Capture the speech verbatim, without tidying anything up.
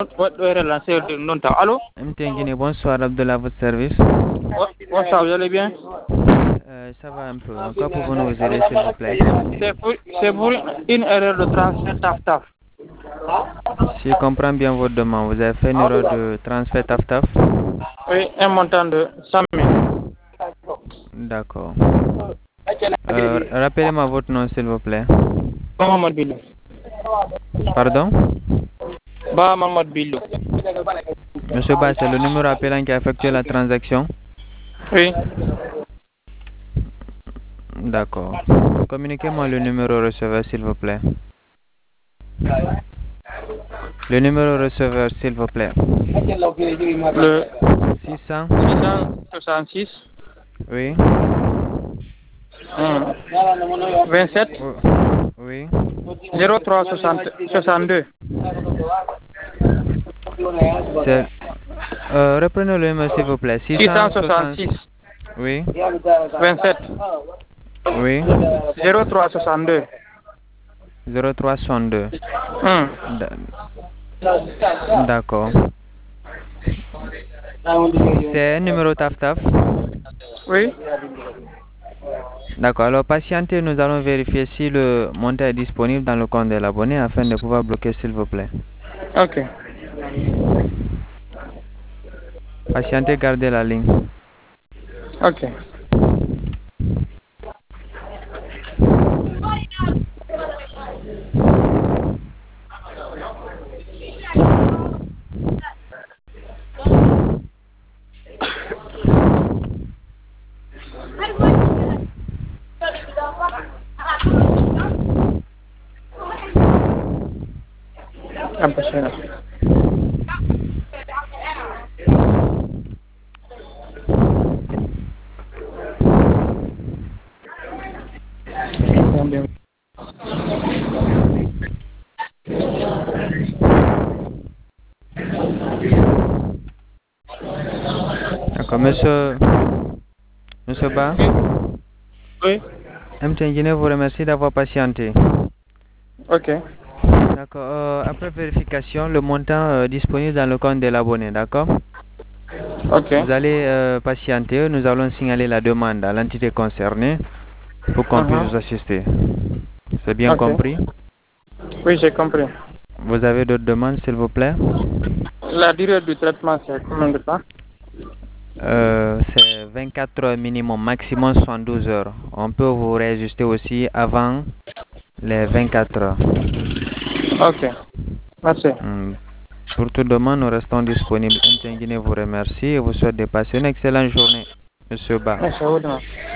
Allô? M T N Guinée, bonsoir, Abdullah, à votre service. Bonsoir, vous allez bien? Euh, ça va un peu. En quoi pouvons-nous vous aider, s'il vous plaît? C'est pour, c'est pour une erreur de transfert taf-taf. Si je comprends bien votre demande, vous avez fait une erreur de transfert taf-taf? Oui, un montant de cent mille. D'accord. Euh, rappelez-moi votre nom, s'il vous plaît. Ba Mamadou Bilou. Pardon? Ba Mamadou Bilou. Monsieur Ba, c'est le numéro appelant qui a effectué la transaction? Oui. D'accord. Communiquez-moi le numéro receveur, s'il vous plaît. Le numéro receveur, s'il vous plaît. Le six cents? six cent soixante-six. Oui. hum, vingt-sept Oh, oui. zéro trois soixante-deux. C'est... Euh, reprenez le numéro, s'il vous plaît. six cent soixante-six. Oui. vingt-sept Oui. zéro trois soixante-deux. zéro trois soixante-deux. Hum. D- D'accord. C'est un numéro taf-taf? Oui. D'accord. Alors, patientez, nous allons vérifier si le montant est disponible dans le compte de l'abonné afin de pouvoir bloquer, s'il vous plaît. Ok. Patientez, gardez la ligne. Ok. Un peu cher. Combien? D'accord, monsieur... Monsieur Ba, Oui. M T N Guinée vous remercie d'avoir patienté. Ok. D'accord. Euh, après vérification, le montant euh, disponible dans le compte de l'abonné, d'accord? Ok. Vous allez euh, patienter, nous allons signaler la demande à l'entité concernée pour qu'on puisse Mhm. vous assister. C'est bien Ok. compris? Oui, j'ai compris. Vous avez d'autres demandes, s'il vous plaît? La durée du traitement, c'est combien de temps? Euh, c'est vingt-quatre heures minimum, maximum soixante-douze heures. On peut vous réajuster aussi avant les vingt-quatre heures. Ok. Merci. Hmm. Pour toute demande, nous restons disponibles. M T N Guinée vous remercie et vous souhaite de passer une excellente journée, Monsieur Ba. Merci à vous.